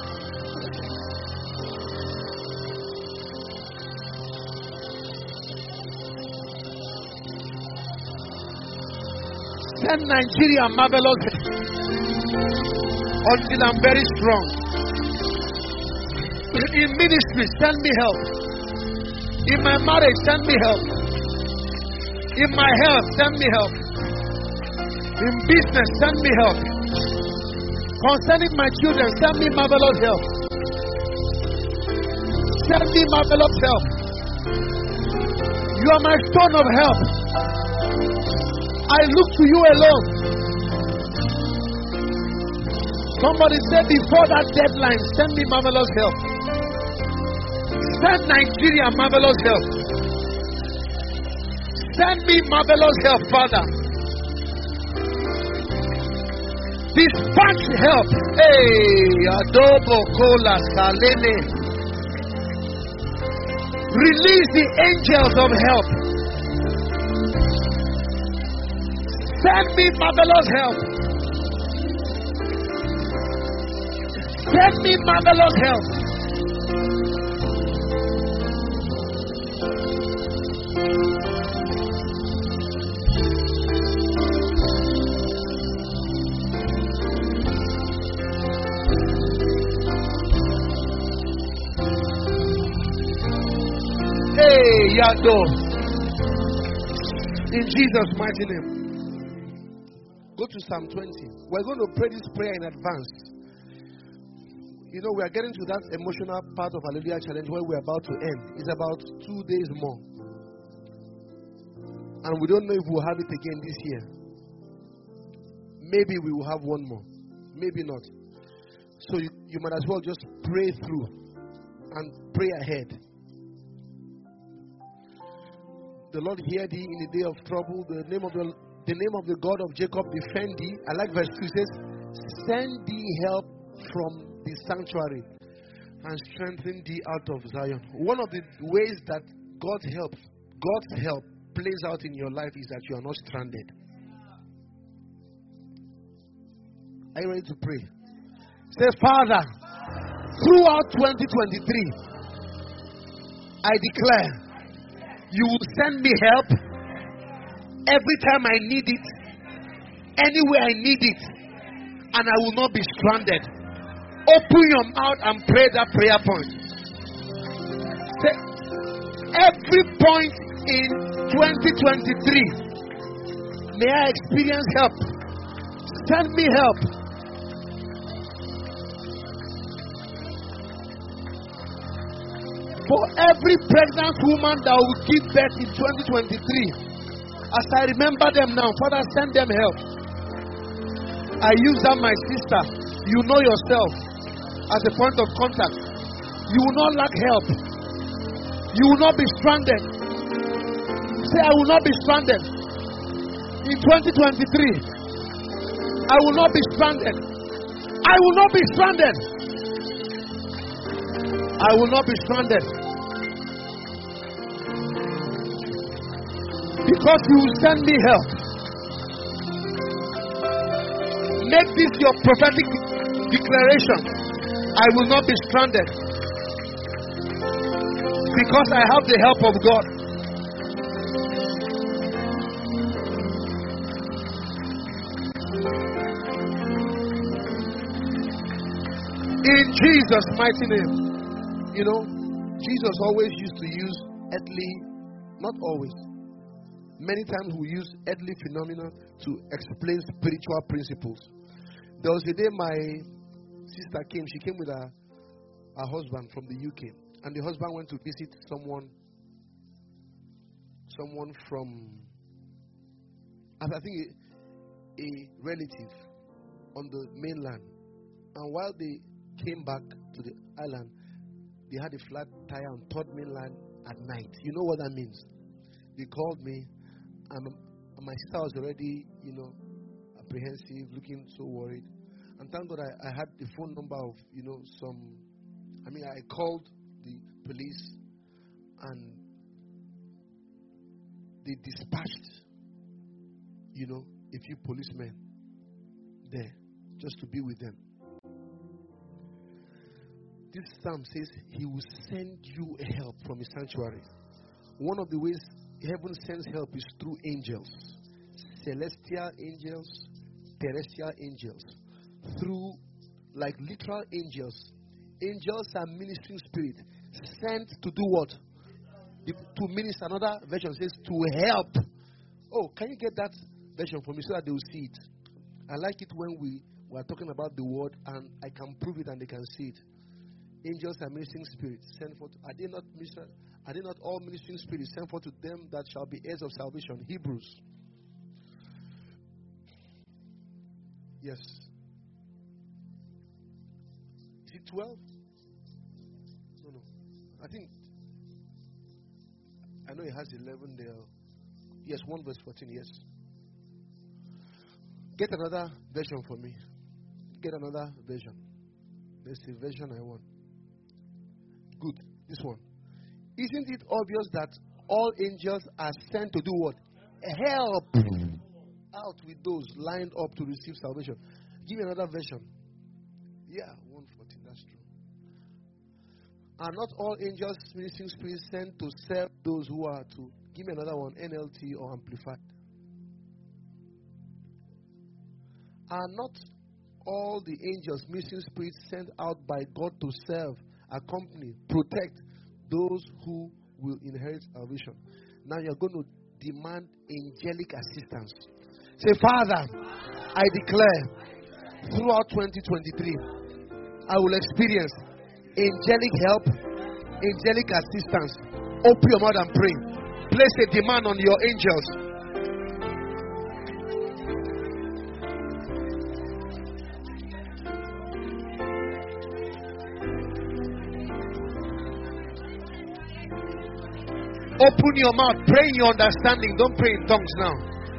Send Nigeria marvelous help until I'm very strong. In ministry, send me help. In my marriage, send me help. In my health, send me help. In business, send me help. Concerning my children, send me marvelous help. Send me marvelous help. You are my stone of help. I look to you alone. Somebody said before that deadline, send me marvelous help. Send Nigeria marvelous help. Send me marvelous help, Father. Dispatch help. Hey, adobo kola salene. Release the angels of help. Send me marvelous help. Send me marvelous help. Hey, Yado. In Jesus' mighty name. Go to Psalm 20. We're going to pray this prayer in advance. You know, we are getting to that emotional part of Hallelujah Challenge where we're about to end. It's about 2 days more. And we don't know if we'll have it again this year. Maybe we will have one more. Maybe not. So you might as well just pray through and pray ahead. The Lord hear thee in the day of trouble. The name of the God of Jacob defend thee. I like verse 2. It says, send thee help from the sanctuary and strengthen thee out of Zion. One of the ways that God's help plays out in your life is that you are not stranded. Are you ready to pray? Say, Father, throughout 2023, I declare you will send me help every time I need it, anywhere I need it, and I will not be stranded. Open your mouth and pray that prayer point. Say, every point in 2023, may I experience help. Send me help. For every pregnant woman that will give birth in 2023, as I remember them now, Father, send them help. I use that, my sister. You know yourself as a point of contact. You will not lack help. You will not be stranded. Say, I will not be stranded. In 2023, I will not be stranded. I will not be stranded. I will not be stranded. Because you will send me help. Make this your prophetic declaration. I will not be stranded. Because I have the help of God. In Jesus' mighty name. You know, Jesus always used to use earthly, not always, many times we use earthly phenomena to explain spiritual principles. There was a day my sister came. She came with her husband from the UK. And the husband went to visit someone from, I think, a relative on the mainland. And while they came back to the island, they had a flat tire on third mainland at night. You know what that means? They called me, and my sister was already, apprehensive, looking so worried. And thank God I had the phone number of, I called the police, and they dispatched, a few policemen there just to be with them. This psalm says he will send you help from his sanctuary. One of the ways heaven sends help is through angels. Celestial angels, terrestrial angels. Through, like literal angels. Angels are ministering spirits sent to do what? To minister. Another version says to help. Oh, can you get that version for me so that they will see it? I like it when we were talking about the word and I can prove it and they can see it. Angels are ministering spirits sent forth. Are they not all ministering spirits sent forth to them that shall be heirs of salvation? Hebrews. Yes. Is it 12? No. I know it has 11 there. Yes, 1 verse 14, yes. Get another version for me. Get another version. There's the version I want. Good. This one. Isn't it obvious that all angels are sent to do what? Help out with those lined up to receive salvation. Give me another version. Yeah, 114. That's true. Are not all angels ministering spirits sent to serve those who are to? Give me another one. NLT or Amplified. Are not all the angels ministering spirits sent out by God to serve, accompany, protect those who will inherit salvation? Now you're going to demand angelic assistance. Say, Father, I declare throughout 2023, I will experience angelic help, angelic assistance. Open your mouth and pray. Place a demand on your angels. Open your mouth. Pray in your understanding. Don't pray in tongues now.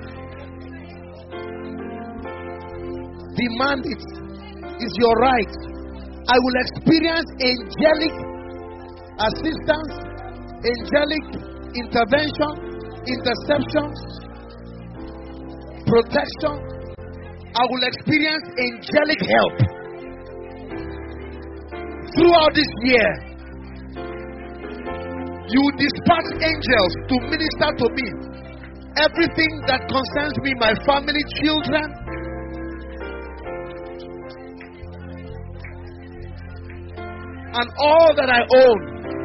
Demand it. It's your right. I will experience angelic assistance, angelic intervention, interception, protection. I will experience angelic help throughout this year. You dispatch angels to minister to me. Everything that concerns me, my family, children, and all that I own.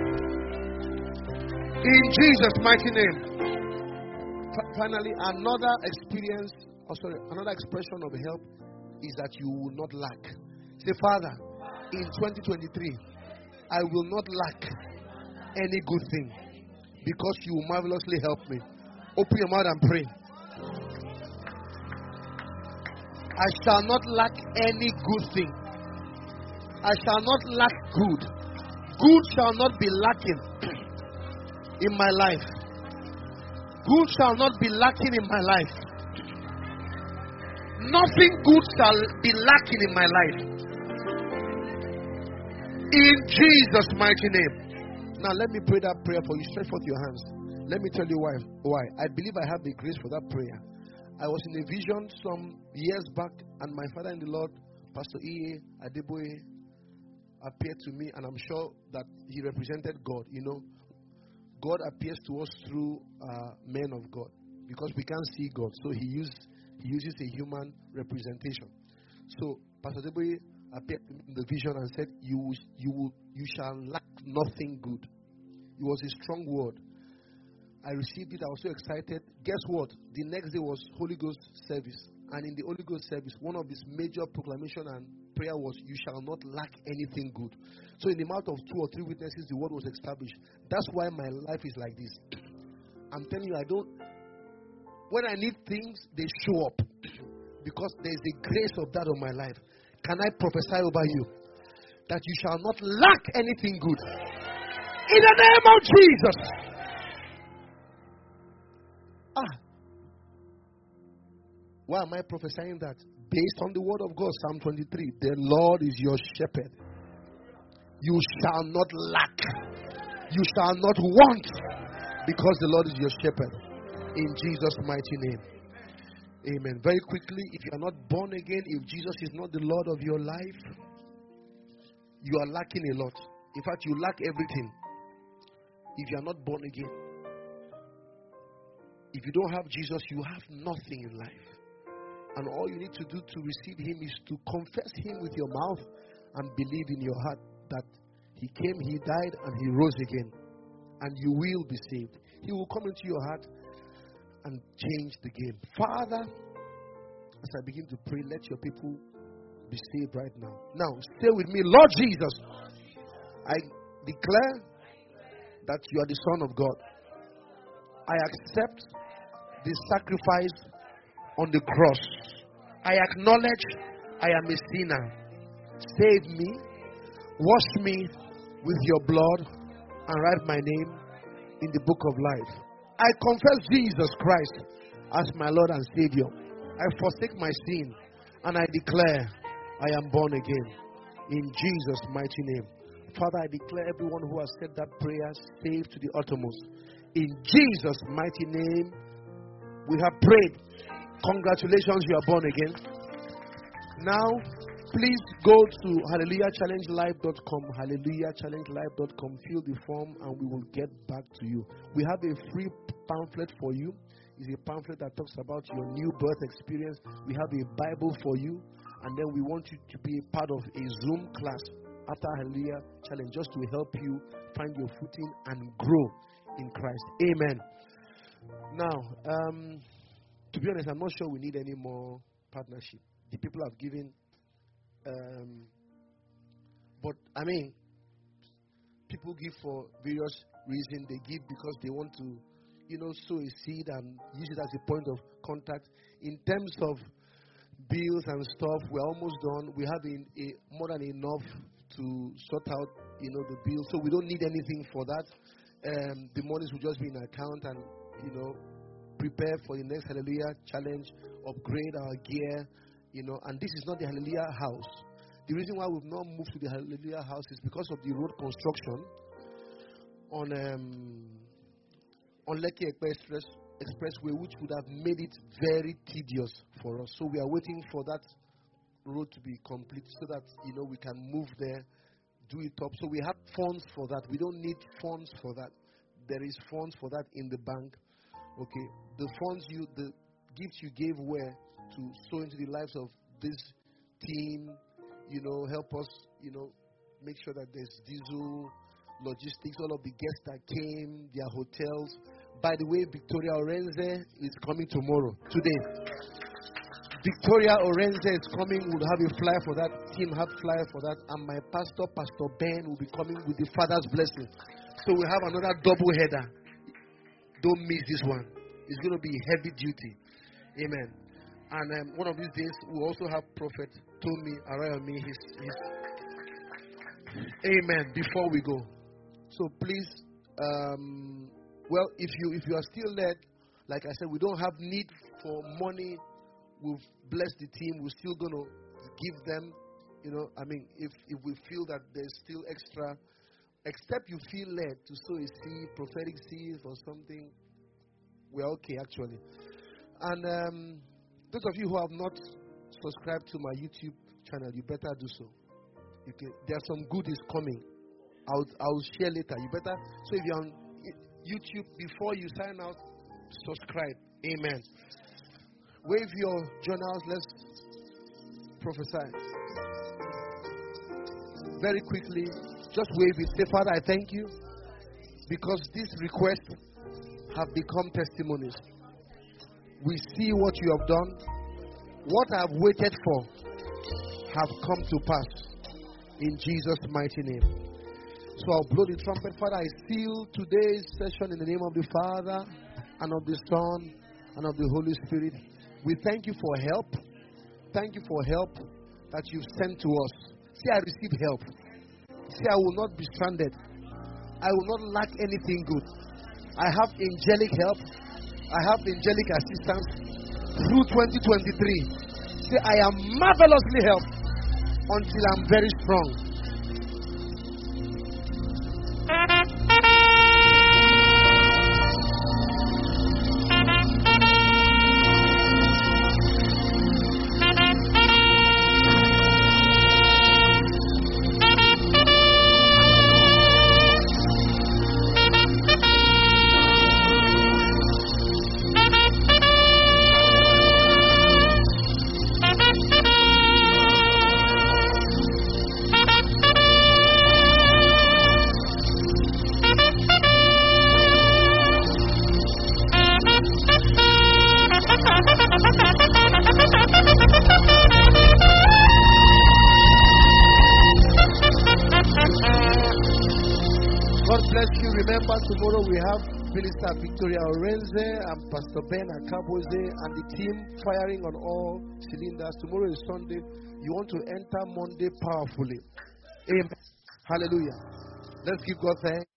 In Jesus' mighty name. Finally, another experience, another expression of help is that you will not lack. Say, Father, in 2023, I will not lack any good thing because you will marvelously help me. Open your mouth and pray. I shall not lack any good thing. I shall not lack good. Good shall not be lacking in my life. Good shall not be lacking in my life. Nothing good shall be lacking in my life. In Jesus' mighty name. Now let me pray that prayer for you. Stretch forth your hands. Let me tell you why. I believe I have the grace for that prayer. I was in a vision some years back, and my father in the Lord, Pastor E.A. Adeboye, appeared to me, and I'm sure that he represented God. You know, God appears to us through men of God because we can't see God, so he uses a human representation. So Pastor Adeboye appeared in the vision and said, "You shall lack nothing good." It was a strong word. I received it. I was so excited. Guess what? The next day was Holy Ghost service. And in the Holy Ghost service, one of his major proclamation and prayer was, "You shall not lack anything good." So in the mouth of 2 or 3 witnesses, the word was established. That's why my life is like this. I'm telling you, when I need things, they show up. Because there's the grace of that on my life. Can I prophesy over you that you shall not lack anything good? In the name of Jesus. Why am I prophesying that? Based on the word of God, Psalm 23. The Lord is your shepherd. You shall not lack. You shall not want. Because the Lord is your shepherd. In Jesus' mighty name. Amen. Very quickly, if you are not born again, if Jesus is not the Lord of your life, you are lacking a lot. In fact, you lack everything. If you are not born again. If you don't have Jesus, you have nothing in life. And all you need to do to receive him is to confess him with your mouth and believe in your heart that he came, he died, and he rose again. And you will be saved. He will come into your heart and change the game. Father, as I begin to pray, let your people be saved right now. Now, stay with me. Lord Jesus, I declare that you are the Son of God. I accept the sacrifice on the cross. I acknowledge I am a sinner. Save me, wash me with your blood, and write my name in the book of life. I confess Jesus Christ as my Lord and Savior. I forsake my sin, and I declare I am born again. In Jesus' mighty name. Father, I declare everyone who has said that prayer saved to the uttermost. In Jesus' mighty name, we have prayed. Congratulations, you are born again. Now, please go to hallelujahchallengelive.com. Hallelujahchallengelive.com. Fill the form and we will get back to you. We have a free pamphlet for you. It's a pamphlet that talks about your new birth experience. We have a Bible for you. And then we want you to be a part of a Zoom class after Hallelujah Challenge, just to help you find your footing and grow in Christ. Amen. Now, to be honest, I'm not sure we need any more partnership. The people have given But I mean, people give for various reasons. They give because they want to, sow a seed and use it as a point of contact. In terms of bills and stuff, we're almost done. We have more than enough to sort out, the bills. So we don't need anything for that. The monies will just be in account and, prepare for the next Hallelujah challenge, upgrade our gear, and this is not the Hallelujah house. The reason why we've not moved to the Hallelujah house is because of the road construction on Lekki Expressway, which would have made it very tedious for us. So we are waiting for that road to be complete so that, we can move there, do it up. So we have funds for that. We don't need funds for that. There is funds for that in the bank. Okay. The funds the gifts you gave were to sow into the lives of this team, help us, make sure that there's diesel, logistics, all of the guests that came, their hotels. By the way, Victoria Orenze is coming today. Victoria Orenze is coming. We'll have a flyer for that. Team have flyer for that. And my pastor, Pastor Ben, will be coming with the Father's blessing. So we have another double header. Don't miss this one. It's going to be heavy duty. Amen. And one of these days, we'll also have Prophet Tomi Arayomi. Amen. Before we go. So please, if you are still led, like I said, we don't have need for money. We've blessed the team. We're still going to give them, if we feel that there's still extra, except you feel led to sow a seed, prophetic seed or something, we're okay actually. And those of you who have not subscribed to my YouTube channel, you better do so. There's some goodies coming. I'll share later. You better. So if you're on YouTube, before you sign out, subscribe. Amen. Wave your journals. Let's prophesy. Very quickly, just wave it. Say, Father, I thank you because these requests have become testimonies. We see what you have done. What I've waited for have come to pass. In Jesus' mighty name. So I'll blow the trumpet. Father, I seal today's session in the name of the Father and of the Son and of the Holy Spirit. We thank you for help. Thank you for help that you've sent to us. Say, I receive help. Say, I will not be stranded. I will not lack anything good. I have angelic help. I have angelic assistance through 2023. Say, I am marvelously helped until I'm very strong. Tomorrow we have Minister Victoria Orenze and Pastor Ben Akaboze and the team firing on all cylinders. Tomorrow is Sunday. You want to enter Monday powerfully. Amen. Hallelujah. Let's give God thanks.